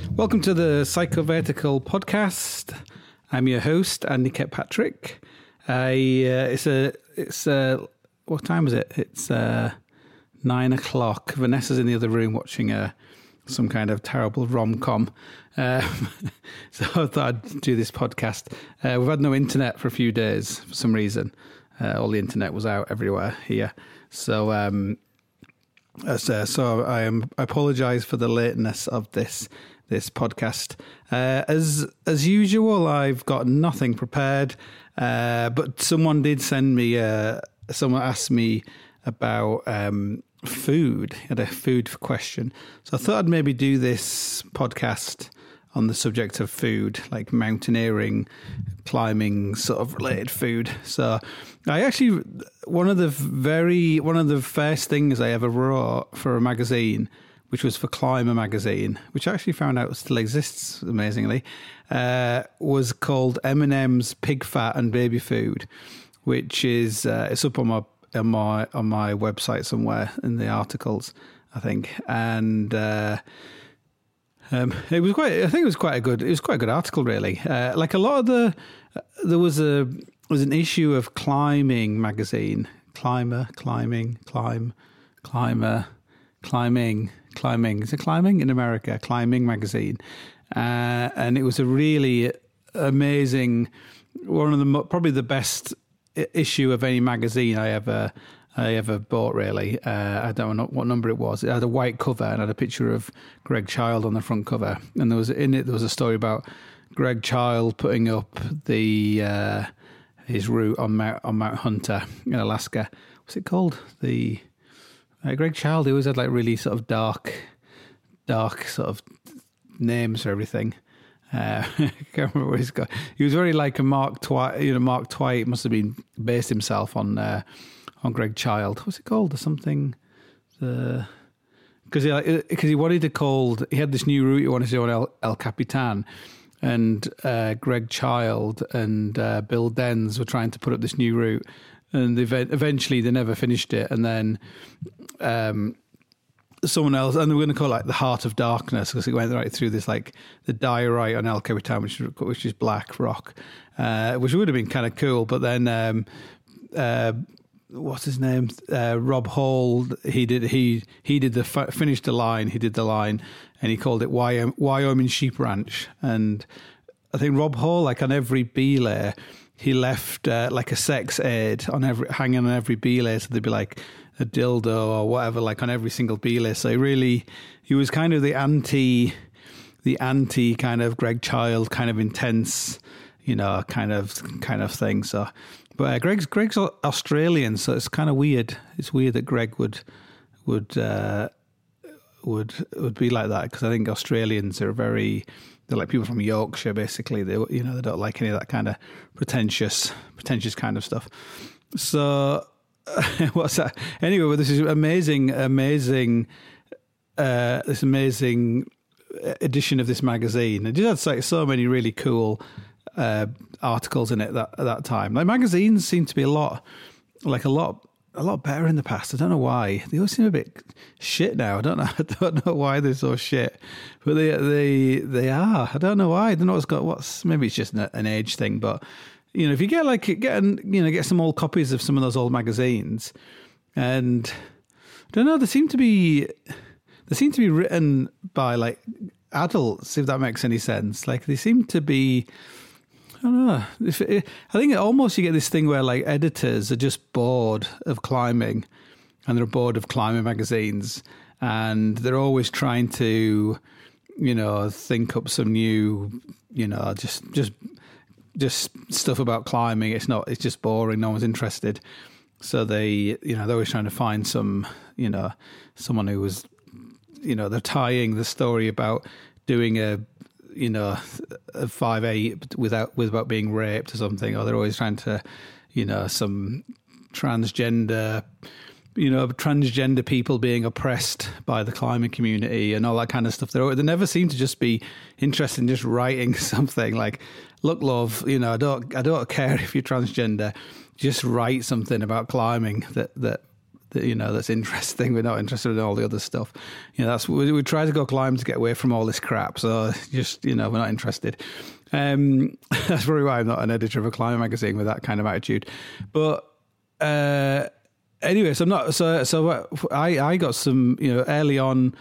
Welcome to the Psychovertical podcast. I'm your host, Andy Kirkpatrick. It's what time is it? It's 9 o'clock. Vanessa's in the other room watching some kind of terrible rom-com. So I thought I'd do this podcast. We've had no internet for a few days for some reason. All the internet was out everywhere here. So I apologise for the lateness of this podcast. As usual, I've got nothing prepared, but someone did send me. Someone asked me about food. Had a food question, so I thought I'd maybe do this podcast on the subject of food, like mountaineering, climbing, sort of related food. So I actually, one of the first things I ever wrote for a magazine, which was for Climber magazine, which I actually found out still exists, amazingly, was called M&M's Pig Fat and Baby Food, which is, it's up on my website somewhere in the articles, I think. And, it was quite a good article, really. Like a lot of there was an issue of Climbing magazine, Climber, Climbing. Is it Climbing in America? Climbing magazine, and it was a really amazing, probably the best issue of any magazine I ever bought, really. I don't know what number it was. It had a white cover and had a picture of Greg Child on the front cover. And there was a story about Greg Child putting up his route on Mount Hunter in Alaska. What's it called? Greg Child, he always had like really sort of dark sort of names for everything. I can't remember what he's got. He was very like a Mark Twight. Mark Twight must have been based himself on Greg Child. What's it called? Or something? Because he wanted to he had this new route he wanted to do on El Capitan, and Greg Child and Bill Denz were trying to put up this new route, and eventually they never finished it, and then someone else, and they were going to call it like the Heart of Darkness, because it went right through this, like the diorite on El Capitan, which is black rock, which would have been kind of cool. But then what's his name? Rob Hall. He finished the line. He did the line, and he called it Wyoming Sheep Ranch. And I think Rob Hall, like on every belay, he left like a sex aid hanging on every belay, so there'd be like a dildo or whatever, like on every single belay. So he was kind of the anti kind of Greg Child, kind of intense, kind of thing. So, but Greg's Australian, so it's kind of weird. It's weird that Greg would be like that, because I think Australians they're like people from Yorkshire, basically. They don't like any of that kind of pretentious kind of stuff. So what's that? Anyway, well, this is amazing this amazing edition of this magazine. It just had like so many really cool articles in it at that time. Like, magazines seem to be a lot better in the past. I don't know why. They all seem a bit shit now. I don't know why they're so shit, but they are. I don't know why. I don't know maybe it's just an age thing, but if you get some old copies of some of those old magazines, and I don't know, they seem to be written by like adults, if that makes any sense. Like, they seem to be, I don't know. I think almost you get this thing where like editors are just bored of climbing, and they're bored of climbing magazines, and they're always trying to, think up some new, just stuff about climbing. It's just boring. No one's interested. So they're always trying to find some, someone who was, they're tying the story about doing a 5'8" without being raped or something, or they're always trying to, some transgender people being oppressed by the climbing community and all that kind of stuff. They never seem to just be interested in just writing something like, look, love, I don't care if you're transgender, just write something about climbing that that, that's interesting. We're not interested in all the other stuff. We try to go climb to get away from all this crap. So just, we're not interested. That's probably why I'm not an editor of a climbing magazine with that kind of attitude. But anyway, so I got some, early on.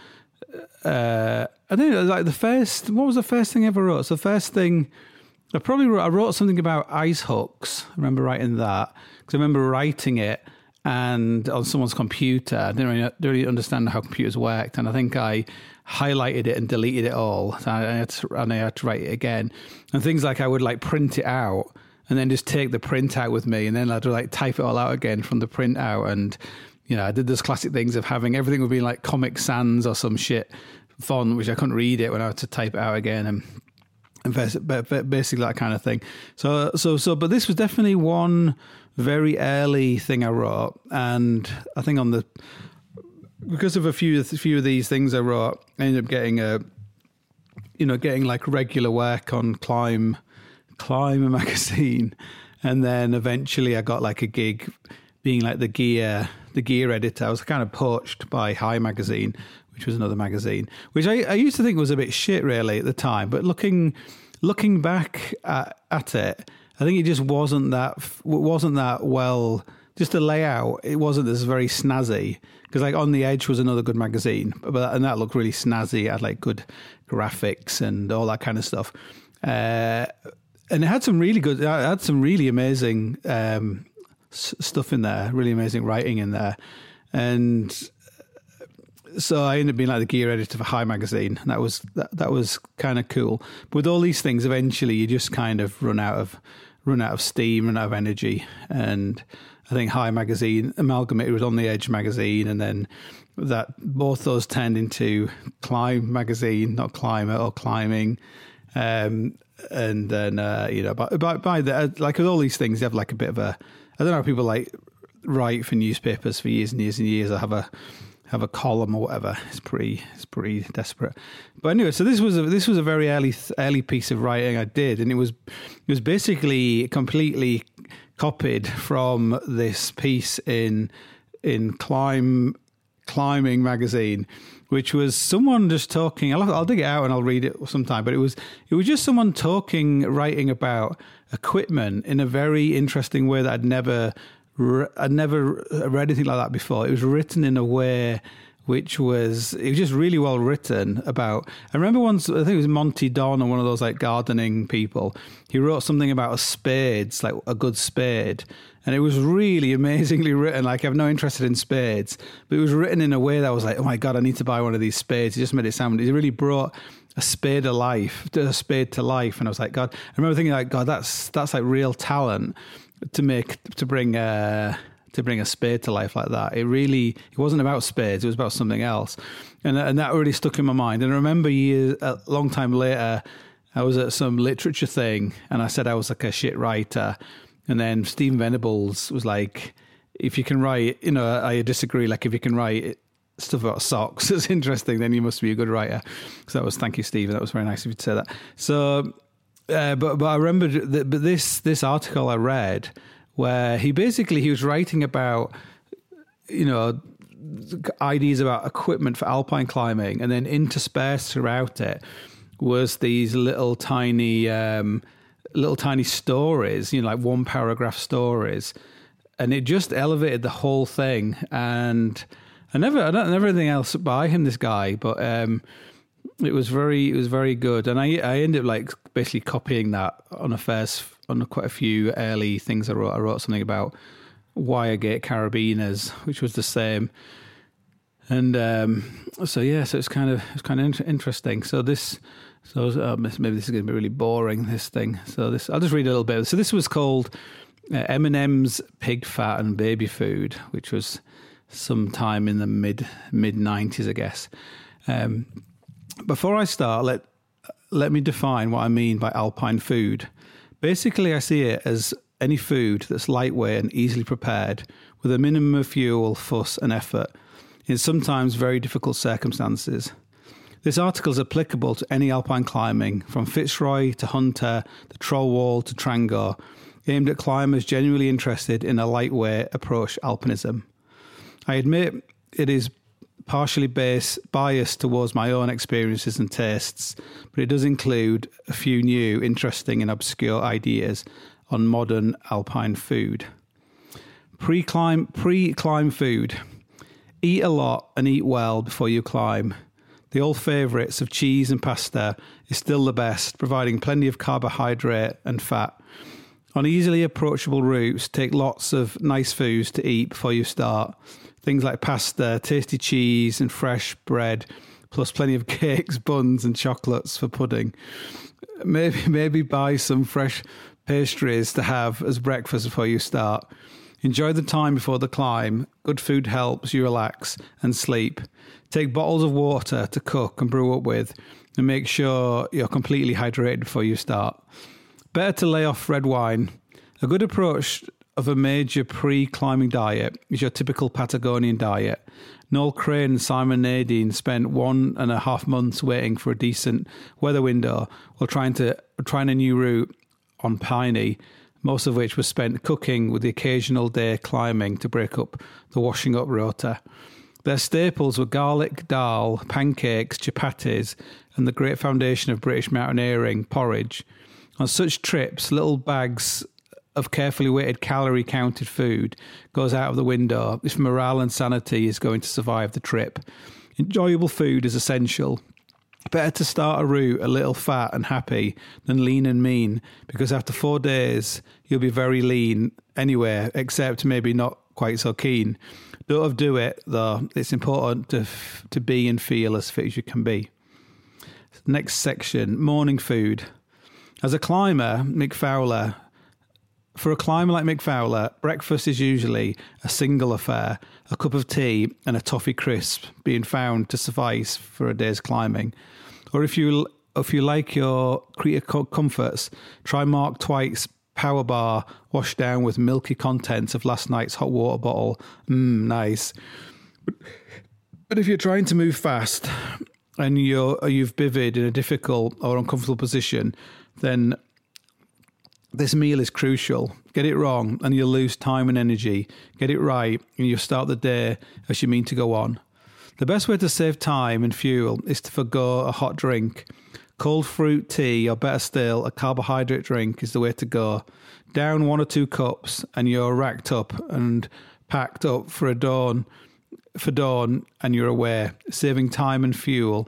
I think like what was the first thing I ever wrote? So the first thing I wrote something about ice hooks. I remember writing that because I remember writing it and on someone's computer. I didn't really understand how computers worked, and I think I highlighted it and deleted it all. So I had to write it again. And things like I would like print it out and then just take the print out with me, and then I'd like type it all out again from the print out. And I did those classic things of having everything would be like Comic Sans or some shit font, which I couldn't read it when I had to type it out again, and basically that kind of thing. So, but this was definitely one very early thing I wrote, and I think because of a few of these things I wrote, I ended up getting getting like regular work on Climb magazine, and then eventually I got like a gig being like the gear editor. I was kind of poached by High magazine, which was another magazine, which I used to think was a bit shit really at the time. But looking back at it, I think it just wasn't that well. Just the layout, it wasn't as very snazzy. Because like On the Edge was another good magazine, and that looked really snazzy. It had like good graphics and all that kind of stuff. And it had some really amazing stuff in there, really amazing writing in there. And so I ended up being like the gear editor for High magazine, and that was kind of cool. But with all these things, eventually you just kind of run out of steam, run out of energy. And I think High magazine amalgamated with On the Edge magazine, and then both those turned into Climb magazine, not Climber or Climbing. And then by the like with all these things, you have like a bit of a, I don't know how people like write for newspapers for years and years and years. I have a column or whatever. It's pretty desperate. But anyway, so this was a very early piece of writing I did, and it was basically completely copied from this piece in Climbing magazine, which was someone just talking. I'll dig it out and I'll read it sometime. But it was just someone writing about equipment in a very interesting way that I'd never read anything like that before. It was written in a way it was just really well written about. I remember once, I think it was Monty Don or one of those like gardening people. He wrote something about spades, like a good spade. And it was really amazingly written. Like, I have no interest in spades, but it was written in a way that I was like, oh my God, I need to buy one of these spades. He just made it sound, he really brought a spade to life. And I was like, God, I remember thinking like, God, that's like real talent to bring a spade to life like that. It wasn't about spades. It was about something else. And that really stuck in my mind. And I remember a long time later, I was at some literature thing and I said I was like a shit writer. And then Stephen Venables was like, if you can write, I disagree. Like if you can write stuff about socks, it's interesting, then you must be a good writer. So thank you, Stephen. That was very nice of you to say that. So, but I remember this article I read where he was writing about, ideas about equipment for alpine climbing, and then interspersed throughout it was these little tiny stories, like one paragraph stories, and it just elevated the whole thing. And I don't know anything else by him, this guy, but it was very good. And I ended up like basically copying that on quite a few early things I wrote. I wrote something about Wiregate carabiners, which was the same. And so it's kind of interesting. So maybe this is going to be really boring, this thing. So I'll just read a little bit. So this was called M&M's Pig Fat and Baby Food, which was sometime in the mid 90s, I guess. Before I start, let me define what I mean by alpine food. Basically, I see it as any food that's lightweight and easily prepared with a minimum of fuel, fuss and effort in sometimes very difficult circumstances. This article is applicable to any alpine climbing, from Fitzroy to Hunter, the Trollwall to Trangor, aimed at climbers genuinely interested in a lightweight approach to alpinism. I admit it is partially biased towards my own experiences and tastes, but it does include a few new, interesting and obscure ideas on modern alpine food. Pre-climb food. Eat a lot and eat well before you climb. The old favourites of cheese and pasta is still the best, providing plenty of carbohydrate and fat. On easily approachable routes, take lots of nice foods to eat before you start. Things like pasta, tasty cheese and fresh bread, plus plenty of cakes, buns and chocolates for pudding. Maybe buy some fresh pastries to have as breakfast before you start. Enjoy the time before the climb. Good food helps you relax and sleep. Take bottles of water to cook and brew up with, and make sure you're completely hydrated before you start. Better to lay off red wine. A good approach of a major pre-climbing diet is your typical Patagonian diet. Noel Crane and Simon Nadine spent 1.5 months waiting for a decent weather window while trying a new route on Piney, most of which was spent cooking with the occasional day climbing to break up the washing up rota. Their staples were garlic dal, pancakes, chapatis, and the great foundation of British mountaineering, porridge. On such trips, little bags of carefully weighted calorie-counted food goes out of the window if morale and sanity is going to survive the trip. Enjoyable food is essential. Better to start a route a little fat and happy than lean and mean, because after 4 days, you'll be very lean anywhere, except maybe not quite so keen. Don't overdo it, though. It's important to be and feel as fit as you can be. Next section, morning food. As a climber, for a climber like Mick Fowler, breakfast is usually a single affair, a cup of tea and a toffee crisp being found to suffice for a day's climbing. Or if you like your creature comforts, try Mark Twice's Power Bar washed down with milky contents of last night's hot water bottle. Nice. But if you're trying to move fast and you've bivvied in a difficult or uncomfortable position, then this meal is crucial. Get it wrong and you'll lose time and energy. Get it right and you'll start the day as you mean to go on. The best way to save time and fuel is to forgo a hot drink. Cold fruit tea, or better still, a carbohydrate drink is the way to go. Down 1 or 2 cups and you're racked up and packed up for dawn, and you're away, saving time and fuel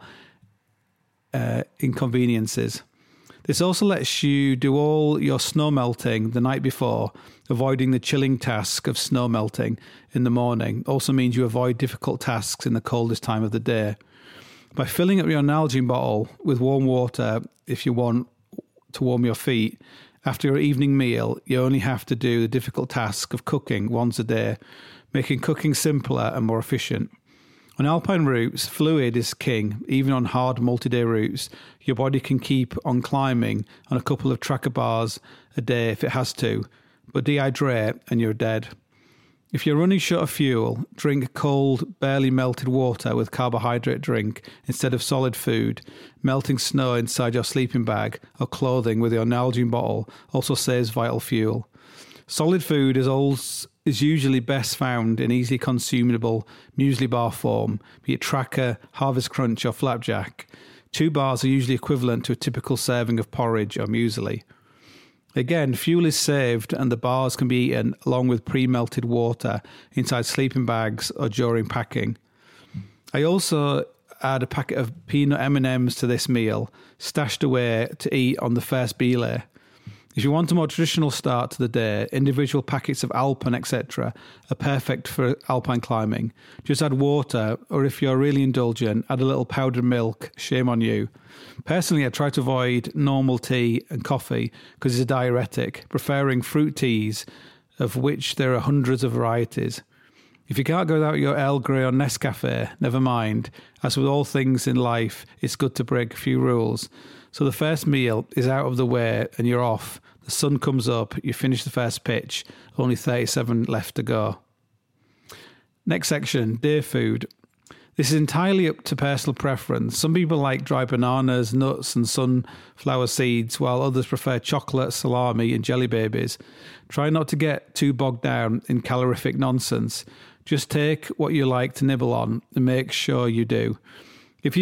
inconveniences. This also lets you do all your snow melting the night before, avoiding the chilling task of snow melting in the morning. Also means you avoid difficult tasks in the coldest time of the day. By filling up your Nalgene bottle with warm water, if you want to warm your feet, after your evening meal, you only have to do the difficult task of cooking once a day, making cooking simpler and more efficient. On alpine routes, fluid is king. Even on hard multi-day routes, your body can keep on climbing on a couple of tracker bars a day if it has to, but dehydrate and you're dead. If you're running short of fuel, drink cold, barely melted water with carbohydrate drink instead of solid food. Melting snow inside your sleeping bag or clothing with your Nalgene bottle also saves vital fuel. Solid food is usually best found in easily consumable muesli bar form, be it Tracker, Harvest Crunch or Flapjack. 2 bars are usually equivalent to a typical serving of porridge or muesli. Again, fuel is saved and the bars can be eaten along with pre-melted water inside sleeping bags or during packing. I also add a packet of peanut M&Ms to this meal, stashed away to eat on the first belay. If you want a more traditional start to the day, individual packets of Alpen, etc. are perfect for alpine climbing. Just add water, or if you're really indulgent, add a little powdered milk. Shame on you. Personally, I try to avoid normal tea and coffee because it's a diuretic, preferring fruit teas, of which there are hundreds of varieties. If you can't go without your Earl Grey or Nescafe, never mind. As with all things in life, it's good to break a few rules. So the first meal is out of the way and you're off. The sun comes up, you finish the first pitch, only 37 left to go. Next section, day food. This is entirely up to personal preference. Some people like dry bananas, nuts and sunflower seeds, while others prefer chocolate, salami and jelly babies. Try not to get too bogged down in calorific nonsense. Just take what you like to nibble on and make sure you do. If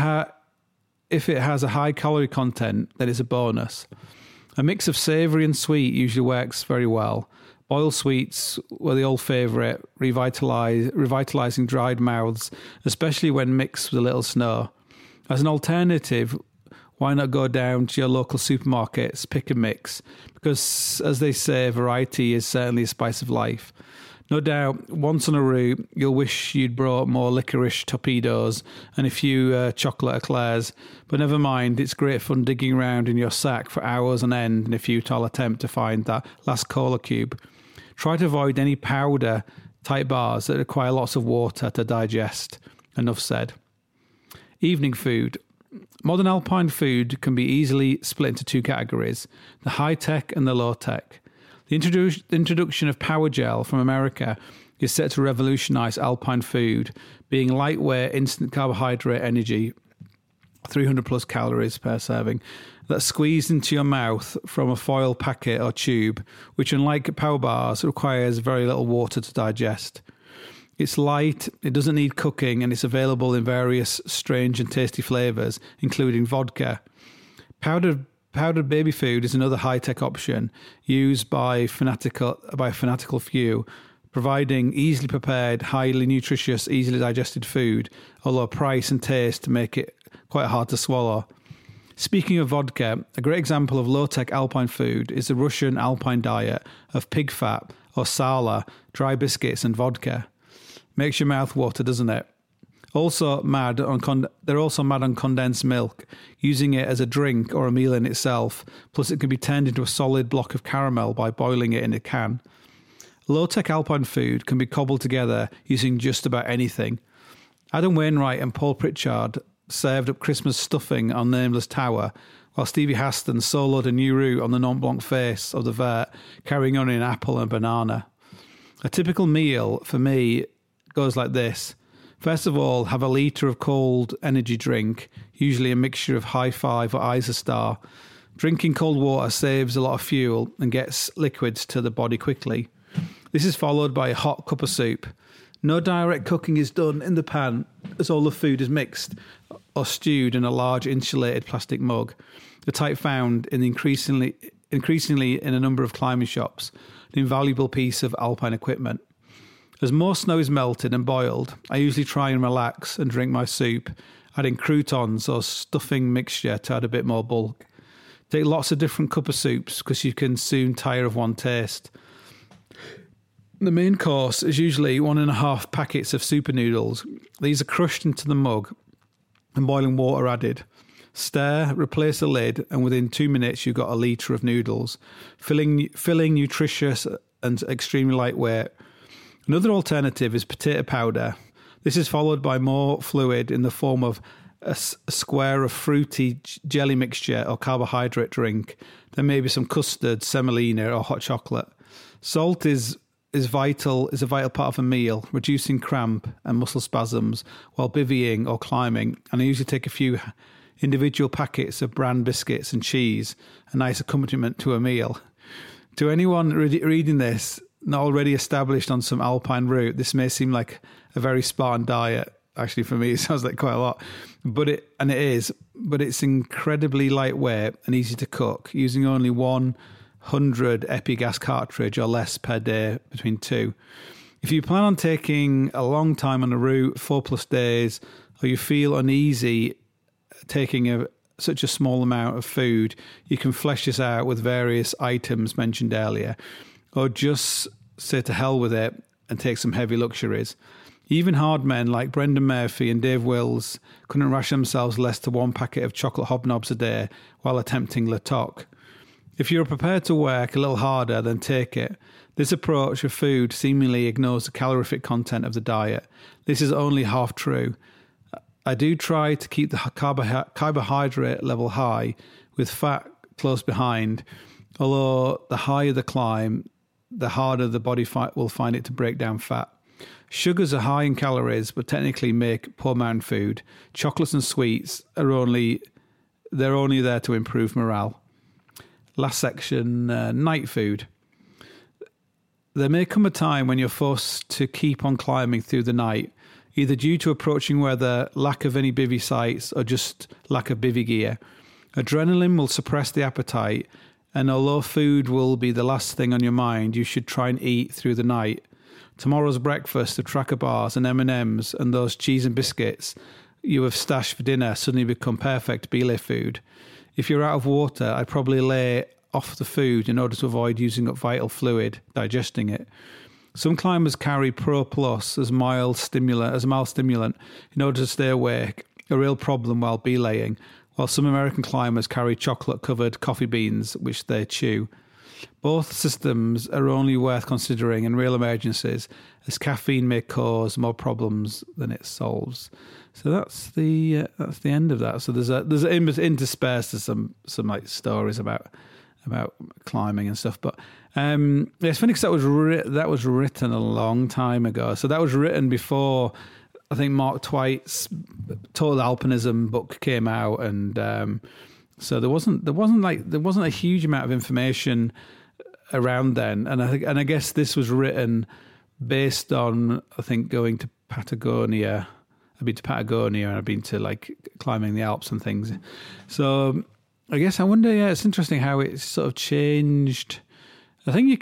it has a high calorie content, then it's a bonus. A mix of savoury and sweet usually works very well. Boiled sweets were the old favourite, revitalising dried mouths, especially when mixed with a little snow. As an alternative, why not go down to your local supermarkets, pick and mix? Because, as they say, variety is certainly a spice of life. No doubt, once on a route, you'll wish you'd brought more licorice torpedoes and a few chocolate eclairs. But never mind, it's great fun digging around in your sack for hours on end in a futile attempt to find that last cola cube. Try to avoid any powder-type bars that require lots of water to digest. Enough said. Evening food. Modern alpine food can be easily split into two categories, the high-tech and the low-tech. The introduction of Power Gel from America is set to revolutionise alpine food, being lightweight, instant carbohydrate energy, 300 plus calories per serving, that's squeezed into your mouth from a foil packet or tube, which, unlike power bars, requires very little water to digest. It's light, it doesn't need cooking, and it's available in various strange and tasty flavours, including vodka. Powdered baby food is another high-tech option used by a fanatical few, providing easily prepared, highly nutritious, easily digested food, although price and taste make it quite hard to swallow. Speaking of vodka, a great example of low-tech alpine food is the Russian alpine diet of pig fat or sala, dry biscuits and vodka. Makes your mouth water, doesn't it? They're also mad on condensed milk, using it as a drink or a meal in itself, plus it can be turned into a solid block of caramel by boiling it in a can. Low-tech alpine food can be cobbled together using just about anything. Adam Wainwright and Paul Pritchard served up Christmas stuffing on Nameless Tower, while Stevie Haston soloed a new route on the Mont Blanc face of the vert, carrying on an apple and banana. A typical meal, for me, goes like this. First of all, have a litre of cold energy drink, usually a mixture of High Five or Isostar. Drinking cold water saves a lot of fuel and gets liquids to the body quickly. This is followed by a hot cup of soup. No direct cooking is done in the pan, as all the food is mixed or stewed in a large insulated plastic mug, the type found in increasingly in a number of climbing shops, an invaluable piece of alpine equipment. As more snow is melted and boiled, I usually try and relax and drink my soup, adding croutons or stuffing mixture to add a bit more bulk. Take lots of different cup of soups because you can soon tire of one taste. The main course is usually 1.5 packets of super noodles. These are crushed into the mug and boiling water added. Stir, replace the lid, and within 2 minutes you've got a litre of noodles, filling, nutritious and extremely lightweight. Another alternative is potato powder. This is followed by more fluid in the form of a square of fruity jelly mixture or carbohydrate drink. There may be some custard, semolina or hot chocolate. Salt is a vital part of a meal, reducing cramp and muscle spasms while bivvying or climbing. And I usually take a few individual packets of bran biscuits and cheese, a nice accompaniment to a meal. To anyone reading this, not already established on some alpine route, this may seem like a very Spartan diet. Actually, for me, it sounds like quite a lot. But it's incredibly lightweight and easy to cook, using only 100 Epigas cartridge or less per day, between 2. If you plan on taking a long time on a route, 4+ days, or you feel uneasy taking such a small amount of food, you can flesh this out with various items mentioned earlier, or just say to hell with it and take some heavy luxuries. Even hard men like Brendan Murphy and Dave Wills couldn't ration themselves less than 1 packet of chocolate hobnobs a day while attempting Le Toc. If you're prepared to work a little harder, then take it. This approach of food seemingly ignores the calorific content of the diet. This is only half true. I do try to keep the carbohydrate level high, with fat close behind, although the higher the climb, the harder the body will find it to break down fat. Sugars are high in calories, but technically make poor mountain food. Chocolates and sweets are only there to improve morale. Last section, night food. there may come a time when you're forced to keep on climbing through the night, either due to approaching weather, lack of any bivvy sites, or just lack of bivvy gear. Adrenaline will suppress the appetite, and although food will be the last thing on your mind, you should try and eat through the night. Tomorrow's breakfast of Tracker bars and M&Ms and those cheese and biscuits you have stashed for dinner suddenly become perfect belay food. If you're out of water, I'd probably lay off the food in order to avoid using up vital fluid digesting it. Some climbers carry Pro Plus as mild stimulant in order to stay awake, a real problem while belaying, while some American climbers carry chocolate-covered coffee beans, which they chew. Both systems are only worth considering in real emergencies, as caffeine may cause more problems than it solves. So that's the end of that. So there's interspersed some like stories about climbing and stuff. But it's funny because that was written a long time ago. So that was written before I think Mark Twiight's Total Alpinism book came out, and so there wasn't a huge amount of information around then. And I guess this was written based on, I think, going to Patagonia. I've been to Patagonia and I've been to like climbing the Alps and things. So I guess I wonder. Yeah, it's interesting how it's sort of changed. Probably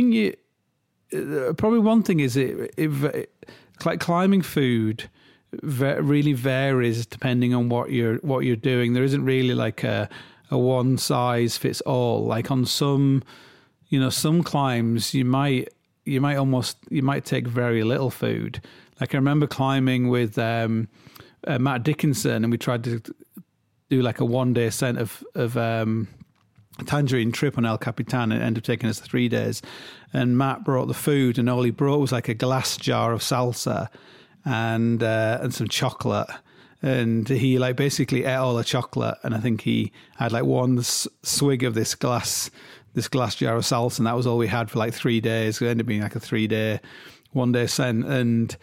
one thing is like climbing food really varies depending on what you're doing. There isn't really like a one size fits all. Like on some climbs you might take very little food. Like I remember climbing with Matt Dickinson, and we tried to do like a 1 day ascent of Tangerine trip on El Capitan, and it ended up taking us 3 days. And Matt brought the food, and all he brought was like a glass jar of salsa and some chocolate. And he like basically ate all the chocolate, and I think he had like one swig of this glass jar of salsa, and that was all we had for like 3 days. It ended up being like a 3 day, 1 day ascent. And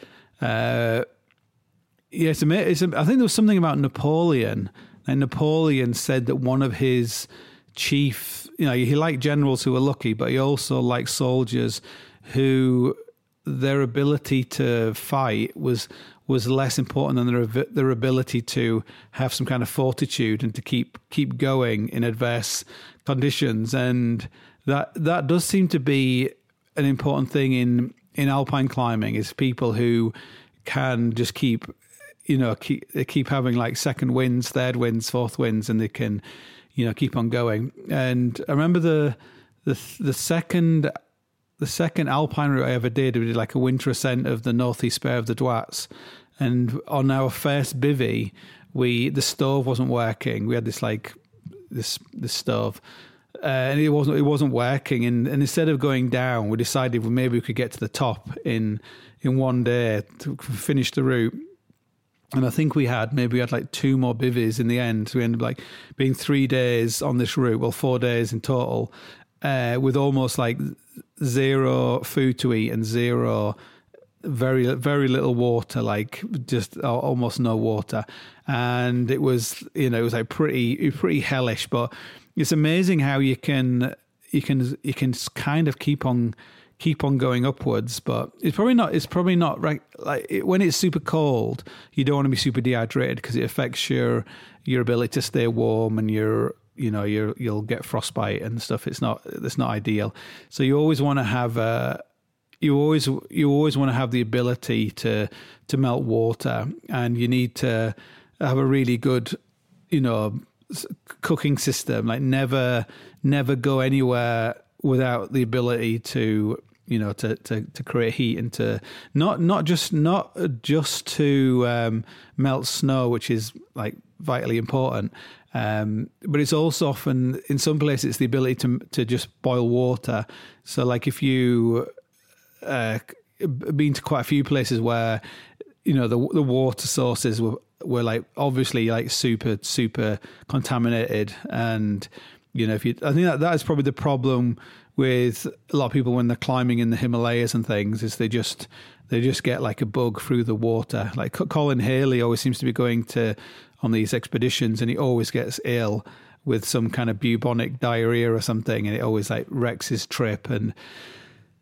it's amazing. I think there was something about Napoleon. And Napoleon said that one of his chief, he liked generals who were lucky, but he also liked soldiers who their ability to fight was less important than their ability to have some kind of fortitude and to keep going in adverse conditions. And that does seem to be an important thing in alpine climbing, is people who can just keep having like second winds, third winds, fourth winds, and they can keep on going. And I remember the second alpine route I ever did, we did like a winter ascent of the northeast spur of the Dwats, and on our first bivvy, the stove wasn't working. We had this stove, and it wasn't working. And instead of going down, we decided maybe we could get to the top in 1 day to finish the route. And I think we had like 2 more bivvies in the end. So we ended up like being 3 days on this route, 4 days in total, with almost like zero food to eat and very, very little water, like just almost no water. And it was like pretty hellish, but it's amazing how you can kind of keep on going upwards. But it's probably not right. Like when it's super cold, you don't want to be super dehydrated because it affects your ability to stay warm, and you'll get frostbite and stuff. It's not ideal. So you always want to have you always want to have the ability to melt water, and you need to have a really good cooking system. Like never go anywhere without the ability to to create heat and to not just to melt snow, which is like vitally important, but it's also often in some places it's the ability to just boil water. So like if you been to quite a few places where the water sources were like obviously like super contaminated, and I think that is probably the problem with a lot of people when they're climbing in the Himalayas and things, is they just get like a bug through the water. Like Colin Haley always seems to be going on these expeditions, and he always gets ill with some kind of bubonic diarrhea or something, and it always like wrecks his trip. And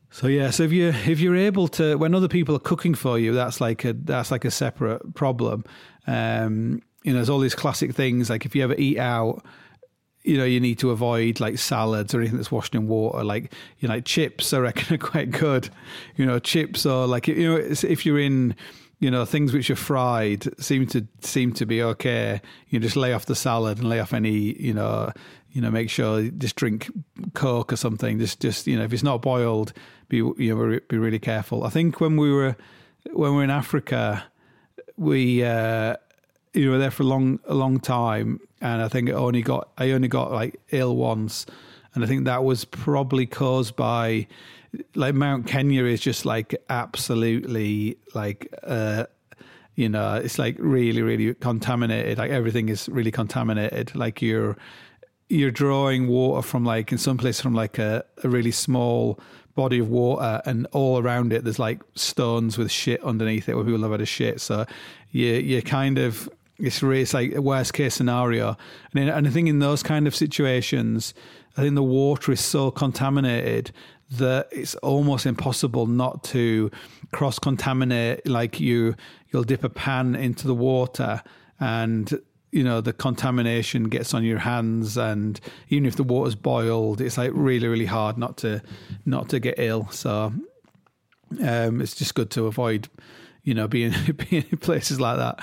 So yeah, so if you're able to, when other people are cooking for you, that's like a separate problem. There's all these classic things like if you ever eat out, you need to avoid like salads or anything that's washed in water. Like like chips, I reckon are quite good. Chips or like if you're in things which are fried seem to be okay. You just lay off the salad and lay off any make sure you just drink Coke or something. Just if it's not boiled, be really careful. I think when we were in Africa, we were there for a long time, and I think I only got like ill once, and I think that was probably caused by like Mount Kenya is just like absolutely like it's like really really contaminated. Like everything is really contaminated. Like you're drawing water from like in some places from like a really small body of water, and all around it there's like stones with shit underneath it where people have had a shit. So you kind of it's like a worst case scenario. And I think in those kind of situations, I think the water is so contaminated that it's almost impossible not to cross contaminate. Like you'll dip a pan into the water and the contamination gets on your hands, and even if the water's boiled, it's like really, really hard not to get ill. So it's just good to avoid, being in places like that.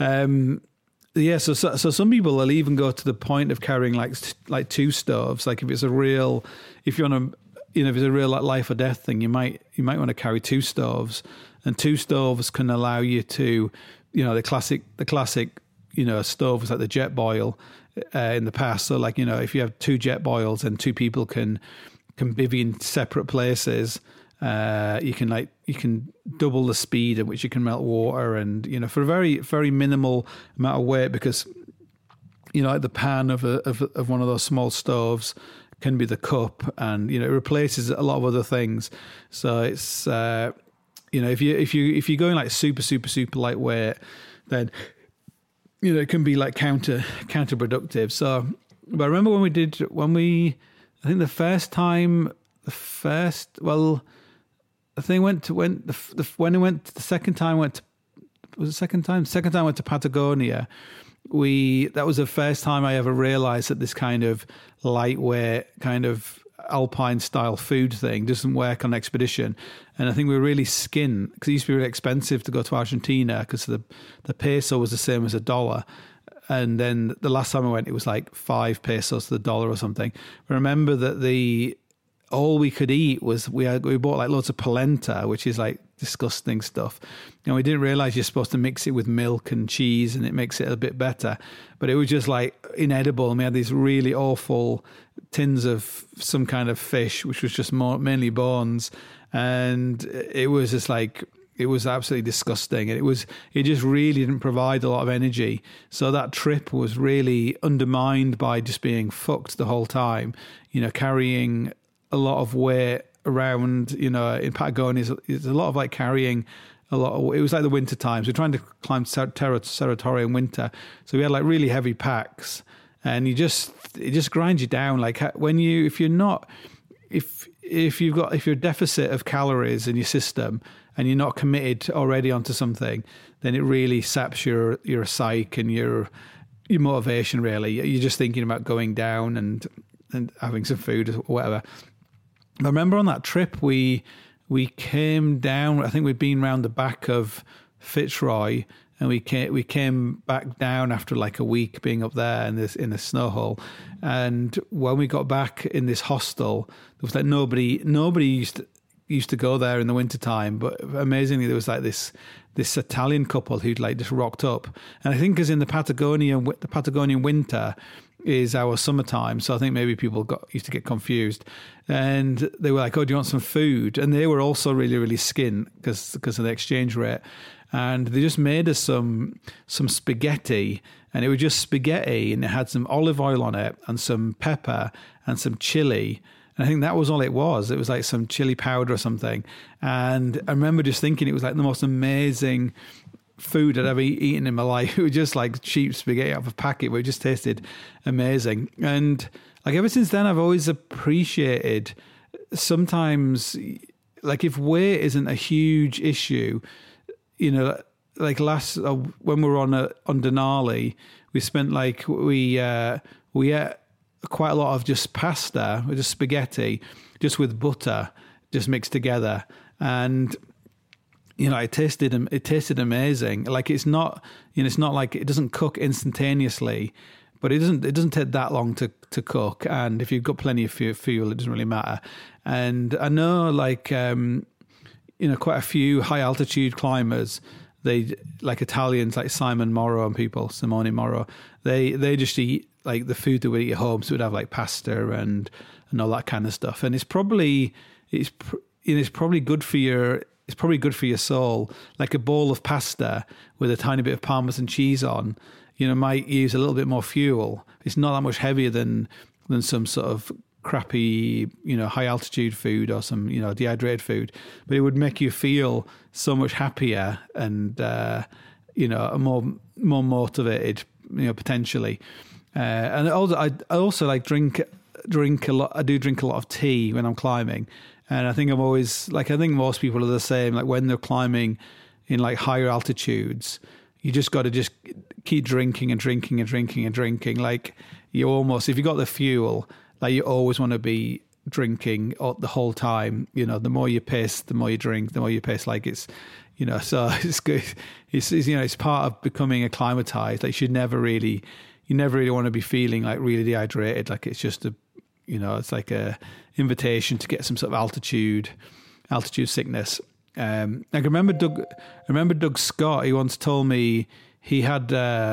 So some people will even go to the point of carrying like two stoves. Like if it's a real like life or death thing, you might want to carry two stoves, and two stoves can allow you to, the classic. Stove was like the jet boil in the past. So like, if you have two jet boils and two people can bivvy in separate places, you can double the speed at which you can melt water, and, for a very, very minimal amount of weight, because, like the pan of one of those small stoves can be the cup, and, it replaces a lot of other things. So it's, if you're going like super, super, super lightweight, then, it can be like counterproductive. So, but I remember when we the second time went to Patagonia. That was the first time I ever realized that this kind of lightweight kind of alpine style food thing doesn't work on expedition. And I think we were really skinned because it used to be really expensive to go to Argentina because the peso was the same as $1. And then the last time I went, it was like 5 pesos to the dollar or something. I remember that all we could eat was we bought like loads of polenta, which is like disgusting stuff. We didn't realize you're supposed to mix it with milk and cheese and it makes it a bit better. But it was just like inedible. And we had these really awful tins of some kind of fish, which was just mainly bones. And it was just like, it was absolutely disgusting. And it just really didn't provide a lot of energy. So that trip was really undermined by just being fucked the whole time, carrying a lot of weight around, in Patagonia, it's a lot of like carrying a lot of, it was like the winter times. We're trying to climb Cerro Torre in winter. So we had like really heavy packs, and it just grinds you down. Like if you're deficit of calories in your system and you're not committed already onto something, then it really saps your psyche and your motivation really. You're just thinking about going down and having some food or whatever. I remember on that trip we came down. I think we'd been round the back of Fitzroy, and we came back down after like a week being up there in the snow hole. And when we got back in this hostel, there was like nobody used to go there in the wintertime, but amazingly there was like this Italian couple who'd like just rocked up. And I think because in the Patagonian winter is our summertime, so I think maybe people used to get confused, and they were like, "Oh, do you want some food?" And they were also really, really skint because of the exchange rate, and they just made us some spaghetti, and it was just spaghetti, and it had some olive oil on it and some pepper and some chili. And I think that was all it was. It was like some chili powder or something. And I remember just thinking it was like the most amazing food I'd ever eaten in my life. It was just like cheap spaghetti out of a packet, but it just tasted amazing. And like ever since then, I've always appreciated sometimes like if weight isn't a huge issue, you know, like when we were on Denali, we spent we ate quite a lot of just pasta, just spaghetti, just with butter, just mixed together, and you know, it tasted amazing. Like it's not like it doesn't cook instantaneously, but it doesn't take that long to cook. And if you've got plenty of fuel, it doesn't really matter. And I know quite a few high altitude climbers, they like Italians like Simone Moro, they just eat like the food that we eat at home. So we'd have like pasta and all that kind of stuff. And it's probably good for your soul. Like a bowl of pasta with a tiny bit of Parmesan cheese on, you know, might use a little bit more fuel. It's not that much heavier than some sort of crappy, you know, high altitude food or some, you know, dehydrated food, but it would make you feel so much happier and, you know, more motivated, you know, potentially. And I also like drink a lot. I do drink a lot of tea when I'm climbing. And I think I think most people are the same. Like when they're climbing in like higher altitudes, you just got to just keep drinking and drinking and drinking and drinking. Like you almost, if you got the fuel, like you always want to be drinking the whole time. You know, the more you piss, the more you drink, the more you piss. Like it's, you know, so it's good. It's you know, it's part of becoming acclimatized. Like you never really want to be feeling like really dehydrated. Like it's just it's like a invitation to get some sort of altitude sickness. I remember Doug Scott. He once told me he would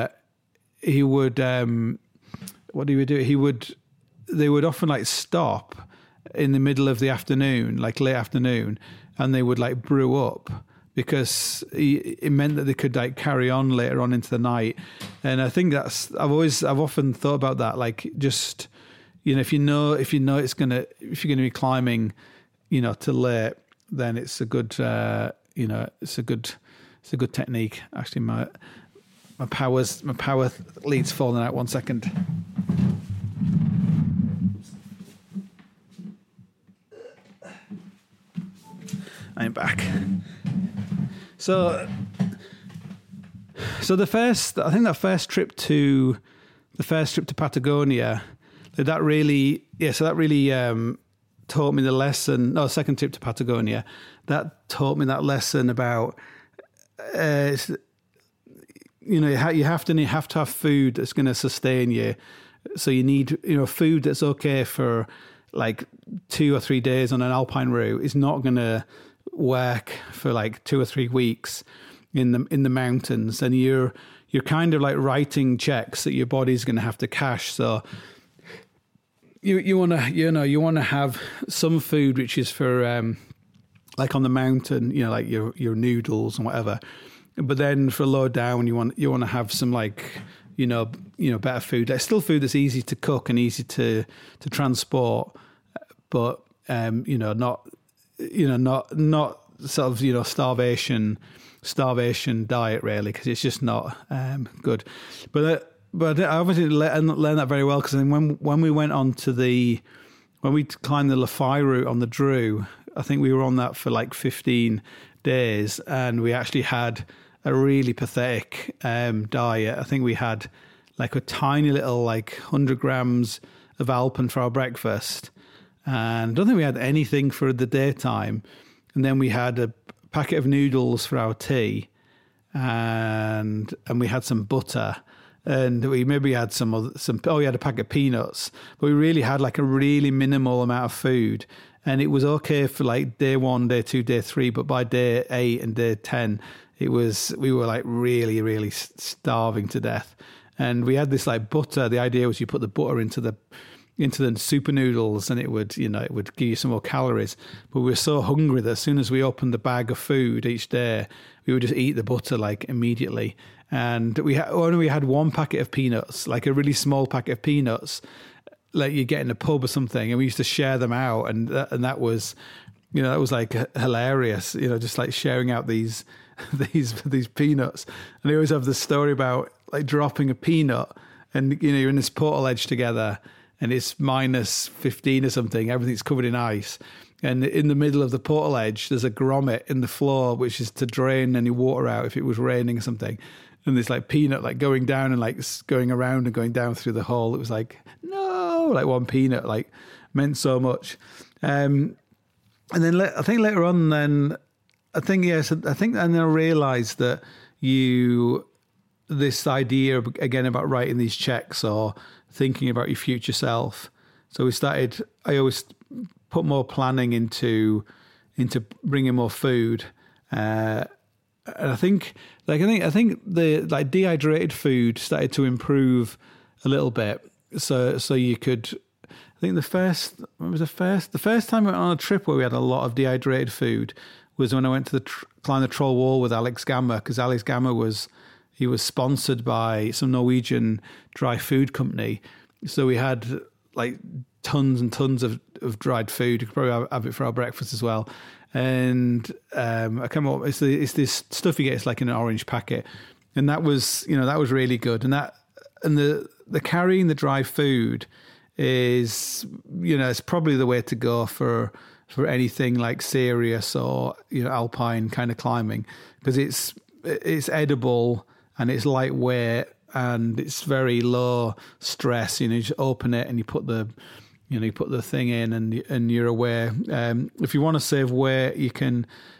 what he would do. They would often like stop in the middle of the afternoon, like late afternoon, and they would like brew up because it meant that they could like carry on later on into the night. And I think I've often thought about that. Like just, you know, if you know if you're going to be climbing, you know, till late, then it's a good, it's a good technique. Actually, my power lead's falling out. 1 second. I'm back. So the first trip to Patagonia, that really taught me the lesson. No, second trip to Patagonia, that taught me that lesson about, you have to have food that's going to sustain you. So you need, you know, food that's okay for like 2 or 3 days on an alpine route is not going to work for like 2 or 3 weeks in the mountains. And you're kind of like writing checks that your body's going to have to cash. So you want to have some food which is for like on the mountain, you know, like your noodles and whatever. But then for low down, you want to have some like, you know, better food. It's still food that's easy to cook and easy to transport, but not sort of, you know, starvation diet really, because it's just not good. But I obviously learned that very well, because when we went on to when we climbed the Lafay route on the Drew, I think we were on that for like 15 days, and we actually had a really pathetic diet. I think we had like a tiny little like 100 grams of Alpen for our breakfast, and I don't think we had anything for the daytime. And then we had a packet of noodles for our tea, and we had some butter, and we maybe had we had a packet of peanuts, but we really had like a really minimal amount of food. And it was okay for like day 1, day 2, day 3, but by day 8 and day 10, we were like really, really starving to death. And we had this like butter. The idea was you put the butter into the super noodles, and it would give you some more calories. But we were so hungry that as soon as we opened the bag of food each day, we would just eat the butter like immediately. And we only had one packet of peanuts, like a really small packet of peanuts, like you get in a pub or something, and we used to share them out, and that was, you know, that was like hilarious, you know, just like sharing out these peanuts. And they always have this story about like dropping a peanut, and you know, you're in this portal edge together, and it's -15 or something, everything's covered in ice, And in the middle of the portal edge, there's a grommet in the floor, which is to drain any water out if it was raining or something. And there's like peanut like going down and like going around and going down through the hole. It was like, no, like one peanut like meant so much. And then I think later on, then I think and then I realised that this idea again about writing these checks or thinking about your future self. So I always put more planning into bringing more food. And I think the like dehydrated food started to improve a little bit. So you could, I think the first time I went on a trip where we had a lot of dehydrated food was when I went to climb the Troll Wall with Alex Gamma, because Alex Gamma was sponsored by some Norwegian dry food company. So we had like tons and tons of dried food. You could probably have it for our breakfast as well. And I come up, it's this stuff you get, it's like in an orange packet. And that was really good. And the carrying the dry food is, it's probably the way to go for anything like serious or, alpine kind of climbing, because it's edible and it's lightweight and it's very low stress. You just open it and you put the thing in and you're aware. If you want to save weight, you can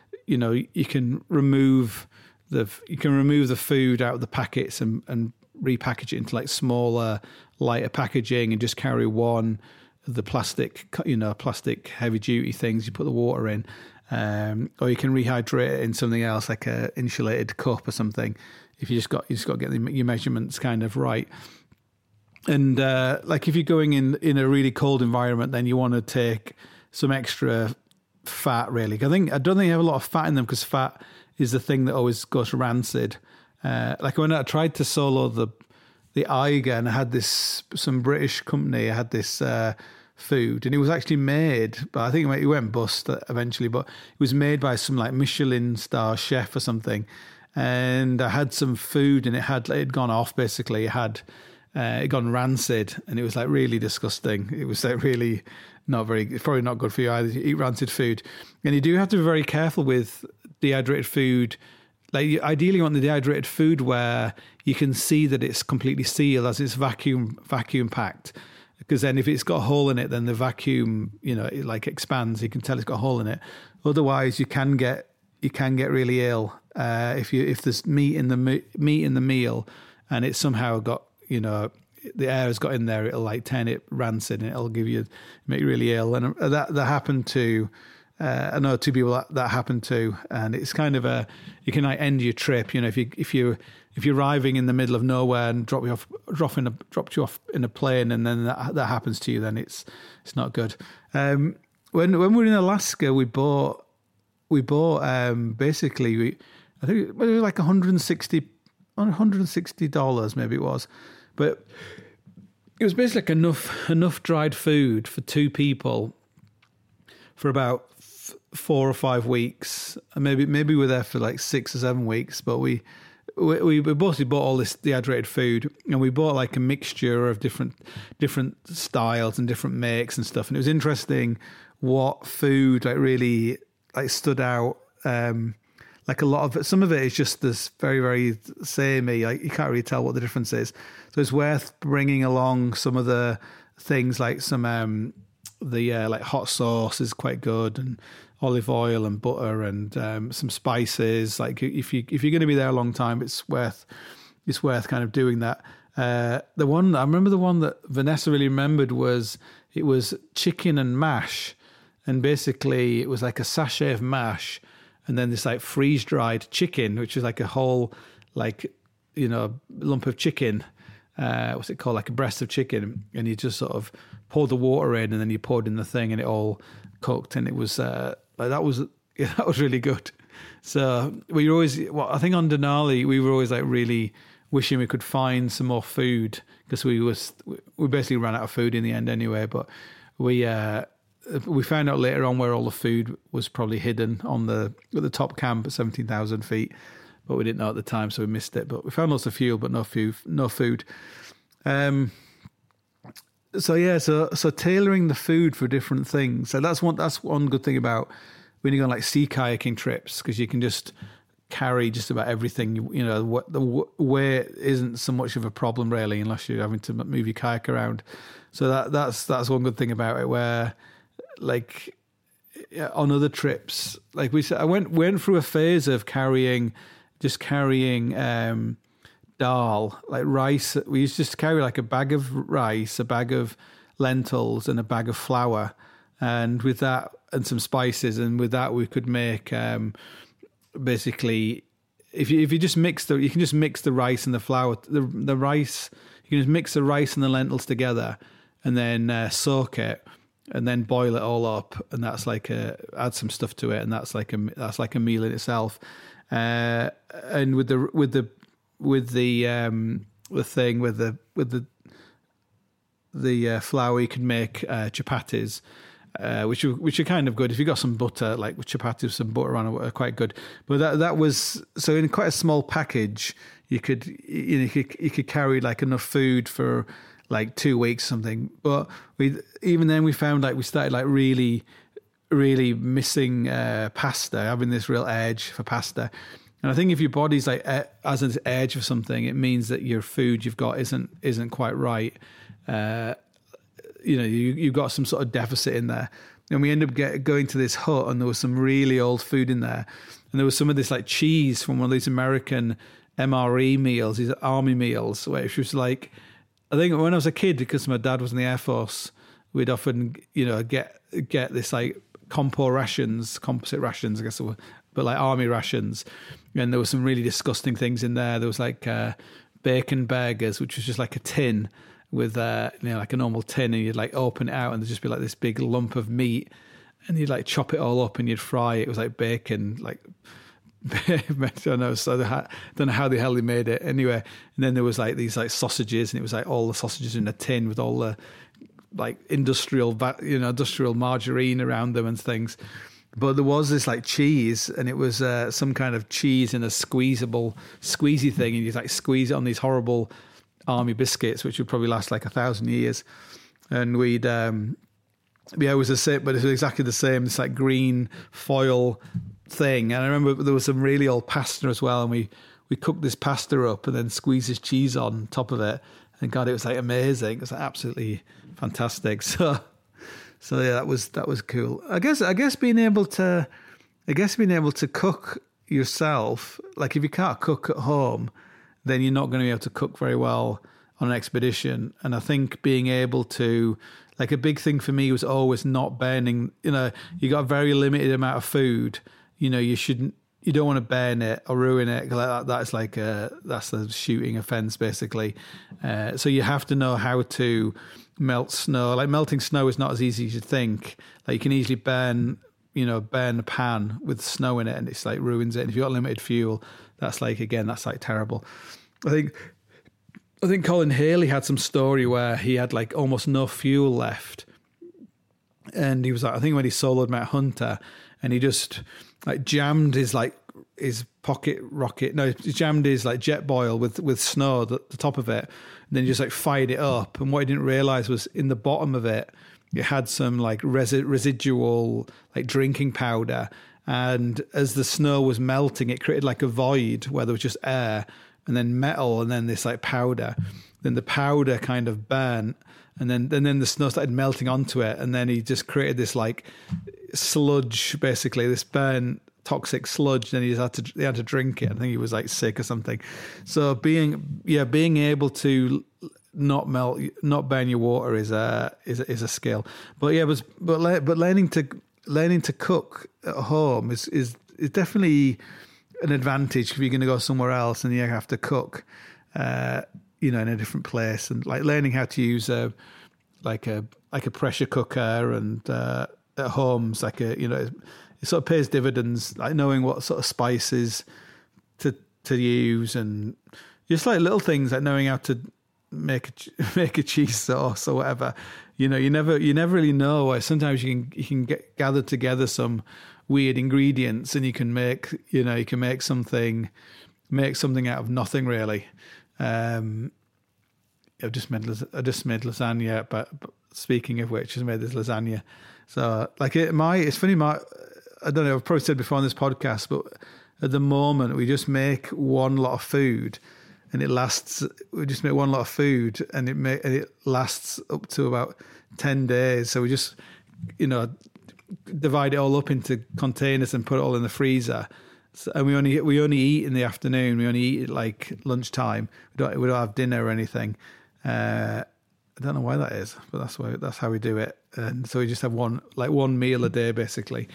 remove the food out of the packets and repackage it into like smaller, lighter packaging and just carry one of the plastic heavy duty things you put the water in. Or you can rehydrate it in something else like a insulated cup or something. If you just got to get your measurements kind of right. And like if you're going in a really cold environment, then you want to take some extra fat, really. I don't think you have a lot of fat in them, because fat is the thing that always goes rancid. Like when I tried to solo the Eiger, and I had some British company, I had this food, and it was actually made, but I think it went bust eventually, but it was made by some like Michelin star chef or something. And I had some food and it had gone off, basically. It had gone rancid, and it was like really disgusting. It was like really it's probably not good for you either to eat rancid food. And you do have to be very careful with dehydrated food. Like ideally you want the dehydrated food where you can see that it's completely sealed, as it's vacuum packed. Because then if it's got a hole in it, then the vacuum, it like expands. You can tell it's got a hole in it. Otherwise, you can get really ill if there's meat in the meal, and it's somehow got the air has got in there. It'll like turn it rancid, and it'll make you really ill. And that happened to. I know two people that happened to, and it's kind of you can like end your trip. If you're arriving in the middle of nowhere and dropped you off in a plane, and then that happens to you, then it's not good. When we were in Alaska, we bought basically I think it was like $160 maybe it was, but it was basically like enough dried food for two people for about 4 or 5 weeks, and maybe we were there for like 6 or 7 weeks. But we mostly bought all this dehydrated food, and we bought like a mixture of different styles and different makes and stuff. And it was interesting what food like really like stood out. Like a lot of it, some of it is just this very, very samey. Like you can't really tell what the difference is. So it's worth bringing along some of the things, like some like hot sauce is quite good, and olive oil and butter and some spices. Like if you're going to be there a long time, it's worth kind of doing that. I remember the one that Vanessa really remembered was chicken and mash, and basically it was like a sachet of mash, and then this like freeze dried chicken, which is like a whole like lump of chicken. What's it called? Like a breast of chicken, and you just sort of poured the water in, and then you poured in the thing, and it all cooked, and it was that was really good. So we were always, I think on Denali we were always like really wishing we could find some more food, because we basically ran out of food in the end anyway. But we found out later on where all the food was probably hidden at the top camp at 17,000 feet. But we didn't know at the time, so we missed it. But we found lots of fuel, but no food. so tailoring the food for different things. So that's one good thing about when you go on like sea kayaking trips, because you can just carry just about everything. You know, what the weight isn't so much of a problem really, unless you're having to move your kayak around. So that's one good thing about it. Where like on other trips, like I went through a phase of carrying dal, like rice. We used to just carry like a bag of rice, a bag of lentils, and a bag of flour, and with that and some spices, and with that we could make basically, if you just mix you can just mix the rice and the flour. The rice, you can just mix the rice and the lentils together, and then soak it, and then boil it all up, and that's like add some stuff to it, and that's like a meal in itself. And with the flour, you can make chapatis, which are kind of good if you got some butter. Like with chapatis with some butter on it are quite good. But that was so in quite a small package. You could carry like enough food for like 2 weeks or something. But even then we found like we started like really missing pasta, having this real urge for pasta. And I think if your body's like has an urge for something, it means that your food you've got isn't quite right. You've got some sort of deficit in there. And we ended up going to this hut, and there was some really old food in there. And there was some of this like cheese from one of these American MRE meals, these army meals, which was like, I think when I was a kid, because my dad was in the Air Force, we'd often, get this like composite rations, I guess, but like army rations. And there were some really disgusting things in there. There was like bacon burgers, which was just like a tin with, like a normal tin, and you'd like open it out and there'd just be like this big lump of meat, and you'd like chop it all up and you'd fry it. It was like bacon, like, I don't know. So I don't know how the hell they made it. Anyway, and then there was like these like sausages, and it was like all the sausages in a tin with all the like industrial margarine around them and things. But there was this like cheese, and it was some kind of cheese in a squeezy thing, and you like squeeze it on these horrible army biscuits, which would probably last like 1,000 years. And we'd it was the same, but it was exactly the same. This like green foil thing, and I remember there was some really old pasta as well, and we cooked this pasta up and then squeezed this cheese on top of it, and God, it was like amazing. It was like absolutely fantastic. So yeah, that was cool. I guess being able to cook yourself, like if you can't cook at home, then you're not going to be able to cook very well on an expedition. And I think being able to, like, a big thing for me was always not burning. You got a very limited amount of food. You don't want to burn it or ruin it. That's that's a shooting offense basically. So you have to know how to melt snow. Like melting snow is not as easy as you think. Like you can easily burn a pan with snow in it, and it's like ruins it. And if you've got limited fuel, that's like terrible. I think Colin Haley had some story where he had like almost no fuel left, and he was like, I think when he soloed Mount Hunter, and he just like jammed his pocket rocket. No, he jammed his like jet boil with snow at the top of it, and then he just like fired it up. And what he didn't realize was in the bottom of it, it had some like residual like drinking powder. And as the snow was melting, it created like a void where there was just air and then metal and then this like powder. Then the powder kind of burnt, and then the snow started melting onto it, and then he just created this like sludge, basically this burnt toxic sludge. Then he had to drink it. I think he was like sick or something. So being able to not burn your water is a skill. But learning to cook at home is definitely an advantage if you're going to go somewhere else and you have to cook, in a different place, and like learning how to use a pressure cooker and at home is like it sort of pays dividends, like knowing what sort of spices to use, and just like little things like knowing how to make a cheese sauce or whatever. You never really know. Sometimes you can gather together some weird ingredients, and you can make something out of nothing really. I just made lasagna. But speaking of which, I just made this lasagna. So it's funny. I don't know. I've probably said before on this podcast, but at the moment we just make one lot of food, and it lasts. We just make one lot of food, and it lasts up to about 10 days. So we just, divide it all up into containers and put it all in the freezer. So, and we only eat in the afternoon. We only eat at like lunchtime. We don't have dinner or anything. I don't know why that is, but that's how we do it. And so we just have one meal a day basically.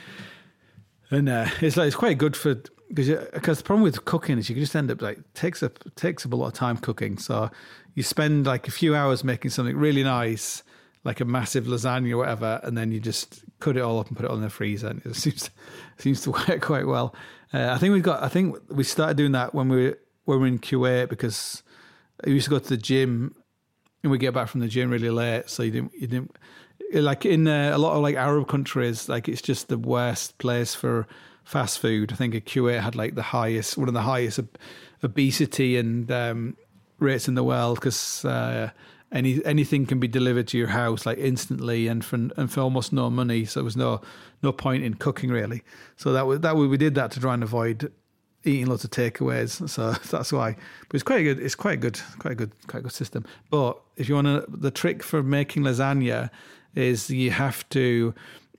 And it's quite good because the problem with cooking is you can just end up takes up a lot of time cooking. So you spend like a few hours making something really nice, like a massive lasagna or whatever, and then you just cut it all up and put it all in the freezer. And it seems to work quite well. I think we started doing that when we were in Kuwait, because we used to go to the gym and we get back from the gym really late. So you didn't like in a lot of like Arab countries, like it's just the worst place for fast food. I think Kuwait had like one of the highest obesity and rates in the world, because anything can be delivered to your house like instantly and for almost no money. So there was no point in cooking really. So we did that to try and avoid eating lots of takeaways. So that's why. But it's quite good. It's quite a good system. But if you want the trick for making lasagna is you have to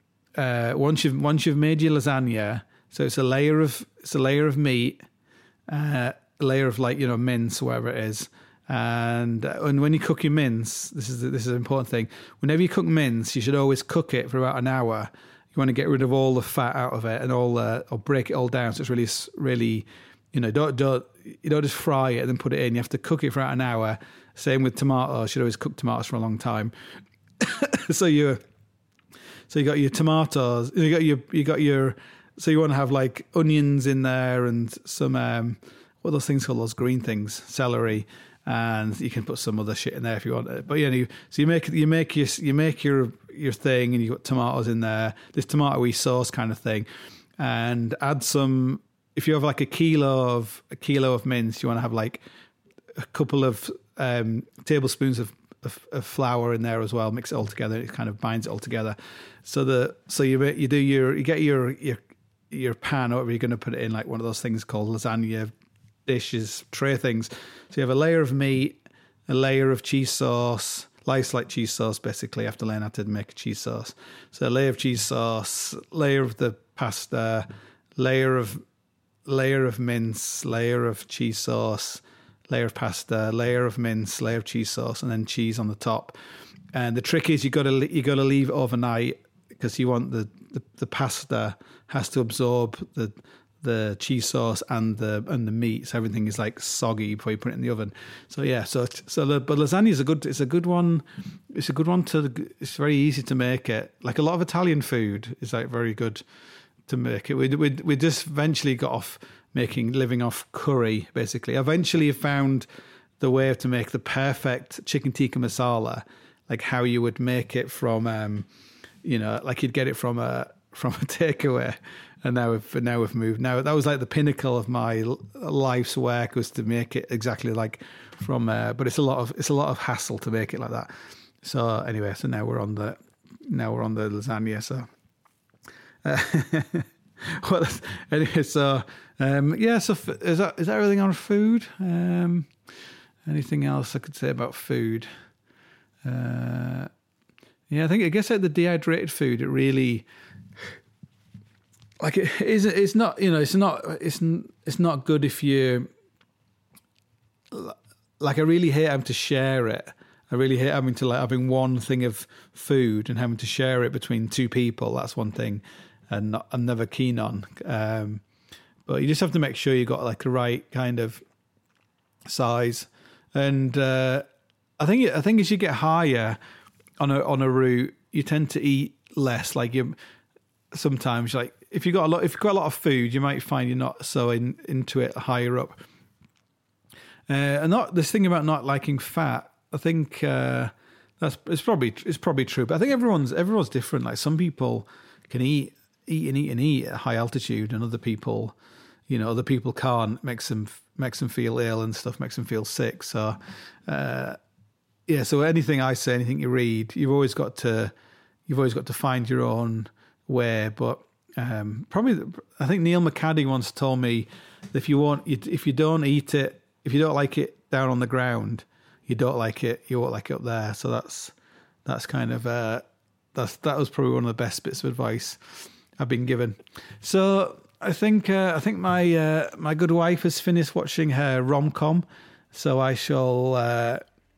once you've made your lasagna, so it's a layer of meat, a layer of mince, whatever it is. And when you cook your mince, this is an important thing. Whenever you cook mince, you should always cook it for about an hour. You want to get rid of all the fat out of it and or break it all down. So it's really, don't just fry it and then put it in. You have to cook it for about an hour. Same with tomatoes. You should always cook tomatoes for a long time. So you got your tomatoes. So you want to have like onions in there and some what are those things called? Those green things, celery. And you can put some other shit in there if you want it. But so you make your thing, and you got tomatoes in there, this tomatoey sauce kind of thing, and add some. If you have like a kilo of mince, you want to have like a couple of tablespoons of flour in there as well. Mix it all together. It kind of binds it all together. So you get your pan, or whatever you're going to put it in, like one of those things called lasagna dishes, tray things. So you have a layer of meat, a layer of cheese sauce, like cheese sauce basically. You have to learn how to make a cheese sauce. So a layer of cheese sauce, layer of the pasta, layer of mince, layer of cheese sauce, layer of pasta, layer of mince, layer of cheese sauce, and then cheese on the top. And the trick is you got to leave it overnight, because you want the pasta has to absorb the cheese sauce and the meat, so everything is like soggy before you put it in the oven. So yeah, but lasagna is a good one. It's very easy to make it. Like a lot of Italian food is like very good to make it. We just eventually got off living off curry basically. Eventually found the way to make the perfect chicken tikka masala, like how you would make it from like you'd get it from a takeaway. And now we've moved. Now that was like the pinnacle of my life's work, was to make it exactly like from. But it's a lot of hassle to make it like that. So anyway, so now we're on the lasagna. So well, anyway, so yeah. So is that everything on food? Anything else I could say about food? Yeah, I guess like the dehydrated food, it really. Like it's not good if you like. I really hate having to share it. I really hate having one thing of food and having to share it between two people. That's one thing, and I'm never keen on. But you just have to make sure you got like the right kind of size. And I think as you get higher on a route, you tend to eat less. Like sometimes like. If you've got a lot of food, you might find you're not so into it higher up. And not this thing about not liking fat. I think it's probably true, but I think everyone's different. Like some people can eat at high altitude, and other people can't. Makes them feel ill and stuff. Makes them feel sick. So yeah, so anything I say, anything you read, you've always got to find your own way. But probably, I think Neil McCaddy once told me that if you don't eat it, if you don't like it down on the ground, you won't like it up there. So that's kind of that was probably one of the best bits of advice I've been given. So I think my good wife has finished watching her rom-com, so I shall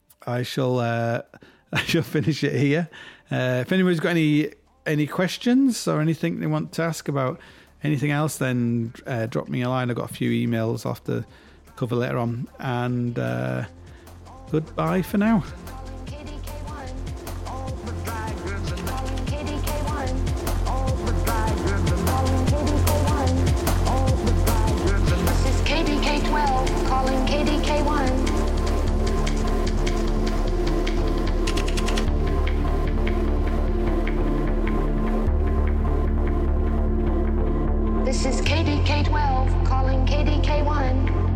finish it here. If anybody's got any questions or anything they want to ask about anything else, then drop me a line. I've got a few emails I'll have to cover later on. And goodbye for now. This is KDK12 calling KDK1. This is KDK12 calling KDK1.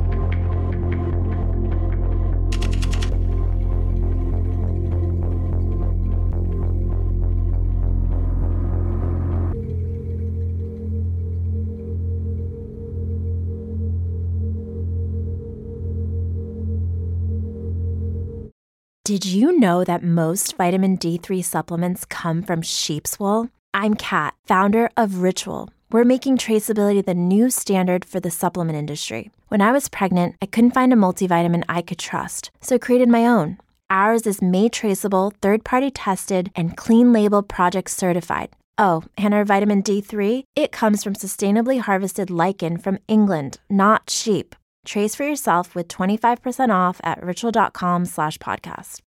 Did you know that most vitamin D3 supplements come from sheep's wool? I'm Kat, founder of Ritual. We're making traceability the new standard for the supplement industry. When I was pregnant, I couldn't find a multivitamin I could trust, so I created my own. Ours is made traceable, third-party tested, and clean label project certified. Oh, and our vitamin D3? It comes from sustainably harvested lichen from England, not sheep. Trace for yourself with 25% off at ritual.com/podcast.